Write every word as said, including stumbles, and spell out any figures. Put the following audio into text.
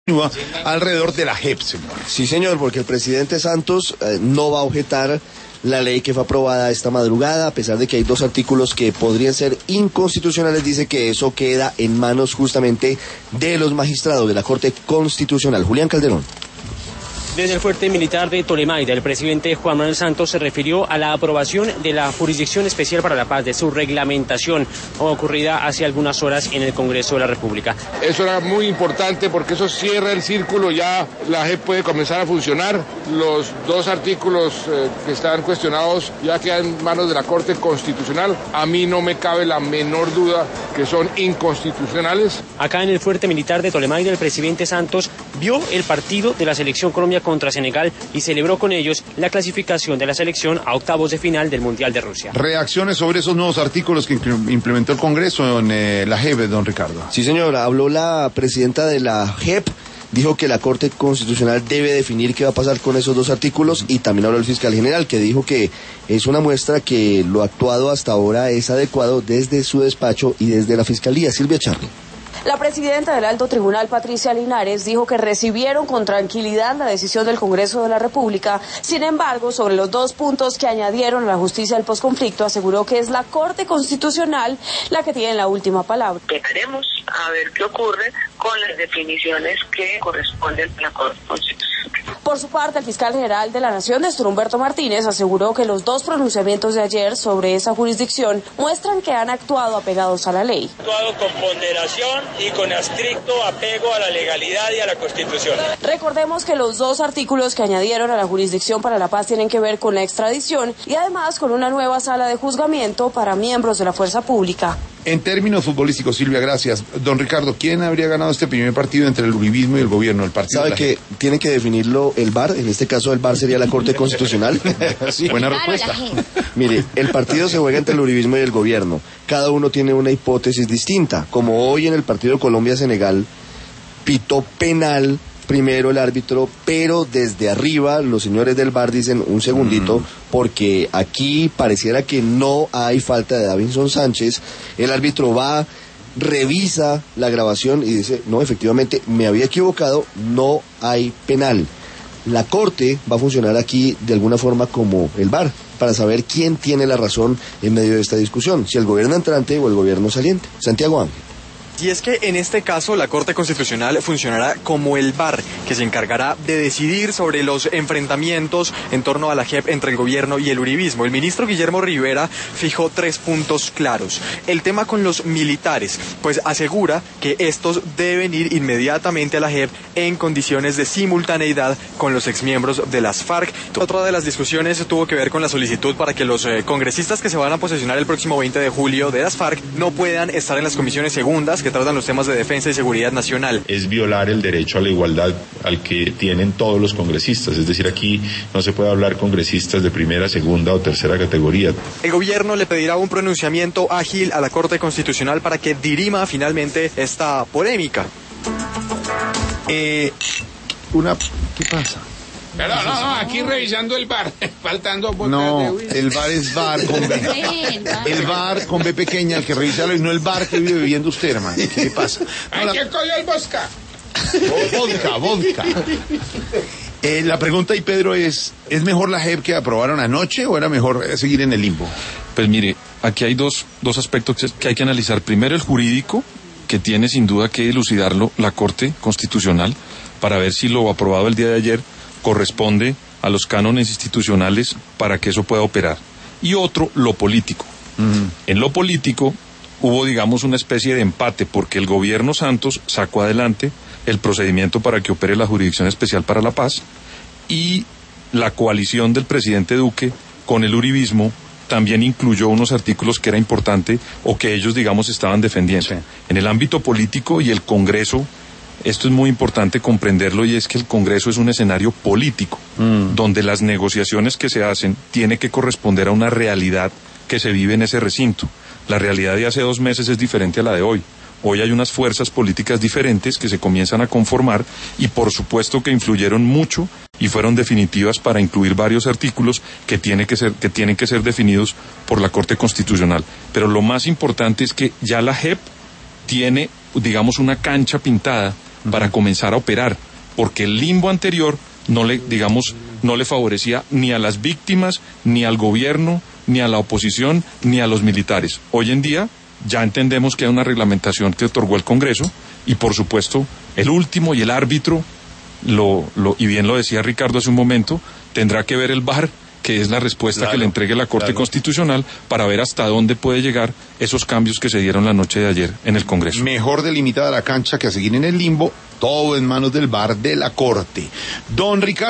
alrededor de la J E P, señor. Sí, señor, porque el presidente Santos eh, no va a objetar la ley que fue aprobada esta madrugada, a pesar de que hay dos artículos que podrían ser inconstitucionales. Dice que eso queda en manos justamente de los magistrados de la Corte Constitucional. Julián Calderón. Desde el fuerte militar de Tolemaida, el presidente Juan Manuel Santos se refirió a la aprobación de la Jurisdicción Especial para la Paz, de su reglamentación ocurrida hace algunas horas en el Congreso de la República. Eso era muy importante porque eso cierra el círculo, ya la J E P puede comenzar a funcionar. Los dos artículos eh, que estaban cuestionados ya quedan en manos de la Corte Constitucional. A mí no me cabe la menor duda que son inconstitucionales. Acá en el fuerte militar de Tolemaida, el presidente Santos vio el partido de la selección Colombia contra Senegal y celebró con ellos la clasificación de la selección a octavos de final del Mundial de Rusia. Reacciones sobre esos nuevos artículos que implementó el Congreso en eh, la J E P, don Ricardo. Sí, señor, habló la presidenta de la J E P, dijo que la Corte Constitucional debe definir qué va a pasar con esos dos artículos, y también habló el fiscal general, que dijo que es una muestra que lo actuado hasta ahora es adecuado desde su despacho y desde la Fiscalía. Silvia Charly. La presidenta del Alto Tribunal, Patricia Linares, dijo que recibieron con tranquilidad la decisión del Congreso de la República. Sin embargo, sobre los dos puntos que añadieron a la justicia del posconflicto, aseguró que es la Corte Constitucional la que tiene la última palabra. Esperemos a ver qué ocurre con las definiciones que corresponden a la Corte Constitucional. Por su parte, el fiscal general de la Nación, Néstor Humberto Martínez, aseguró que los dos pronunciamientos de ayer sobre esa jurisdicción muestran que han actuado apegados a la ley. Actuado con ponderación y con estricto apego a la legalidad y a la Constitución. Recordemos que los dos artículos que añadieron a la Jurisdicción para la Paz tienen que ver con la extradición y además con una nueva sala de juzgamiento para miembros de la fuerza pública. En términos futbolísticos, Silvia, gracias. Don Ricardo, ¿quién habría ganado este primer partido entre el uribismo y el gobierno? El partido. ¿Sabe que tiene que definirlo el V A R? En este caso el V A R sería la Corte Constitucional. Sí. Buena respuesta. Mire, el partido se juega entre el uribismo y el gobierno. Cada uno tiene una hipótesis distinta. Como hoy en el partido Colombia-Senegal, pitó penal primero el árbitro, pero desde arriba los señores del V A R dicen un segundito, mm. porque aquí pareciera que no hay falta de Davinson Sánchez. El árbitro va, revisa la grabación y dice, no, efectivamente me había equivocado, no hay penal. La Corte va a funcionar aquí de alguna forma como el V A R, para saber quién tiene la razón en medio de esta discusión, si el gobierno entrante o el gobierno saliente. Santiago Ángel. Y es que en este caso la Corte Constitucional funcionará como el V A R, que se encargará de decidir sobre los enfrentamientos en torno a la J E P entre el gobierno y el uribismo. El ministro Guillermo Rivera fijó tres puntos claros. El tema con los militares, pues asegura que estos deben ir inmediatamente a la J E P en condiciones de simultaneidad con los exmiembros de las FARC. Otra de las discusiones tuvo que ver con la solicitud para que los eh, congresistas que se van a posesionar el próximo veinte de julio de las FARC no puedan estar en las comisiones segundas que tratan los temas de defensa y seguridad nacional. Es violar el derecho a la igualdad al que tienen todos los congresistas, es decir, aquí no se puede hablar congresistas de primera, segunda o tercera categoría. El gobierno le pedirá un pronunciamiento ágil a la Corte Constitucional para que dirima finalmente esta polémica. Eh, una, ¿qué pasa? Pero no, no, aquí revisando el V A R, faltando botas no, de whisky. el V A R es V A R con B. El V A R con B pequeña, el que revisa, y no el V A R que vive viviendo usted, hermano. ¿Qué le pasa? Hay no, que la... coger el vodka. Vodka, vodka. Eh, la pregunta ahí, Pedro, es, ¿es mejor la J E P que aprobaron anoche o era mejor seguir en el limbo? Pues mire, aquí hay dos, dos aspectos que hay que analizar. Primero, el jurídico, que tiene sin duda que elucidarlo la Corte Constitucional para ver si lo aprobado el día de ayer corresponde a los cánones institucionales para que eso pueda operar. Y otro, lo político. Uh-huh. En lo político hubo, digamos, una especie de empate, porque el gobierno Santos sacó adelante el procedimiento para que opere la Jurisdicción Especial para la Paz, y la coalición del presidente Duque con el uribismo también incluyó unos artículos que era importante o que ellos, digamos, estaban defendiendo. Sí. En el ámbito político y el Congreso, esto es muy importante comprenderlo, y es que el Congreso es un escenario político, mm. donde las negociaciones que se hacen tienen que corresponder a una realidad que se vive en ese recinto. La realidad de hace dos meses es diferente a la de hoy. Hoy hay unas fuerzas políticas diferentes que se comienzan a conformar y por supuesto que influyeron mucho y fueron definitivas para incluir varios artículos que, tiene que, ser, que tienen que ser definidos por la Corte Constitucional. Pero lo más importante es que ya la J E P tiene, digamos, una cancha pintada para comenzar a operar, porque el limbo anterior no le, digamos, no le favorecía ni a las víctimas, ni al gobierno, ni a la oposición, ni a los militares. Hoy en día ya entendemos que hay una reglamentación que otorgó el Congreso y, por supuesto, el último y el árbitro, lo, lo, y bien lo decía Ricardo hace un momento, tendrá que ver el V A R, que es la respuesta claro, que le entregue la Corte claro. Constitucional para ver hasta dónde puede llegar esos cambios que se dieron la noche de ayer en el Congreso. Mejor delimitada la cancha que a seguir en el limbo, todo en manos del V A R de la Corte. Don Ricardo.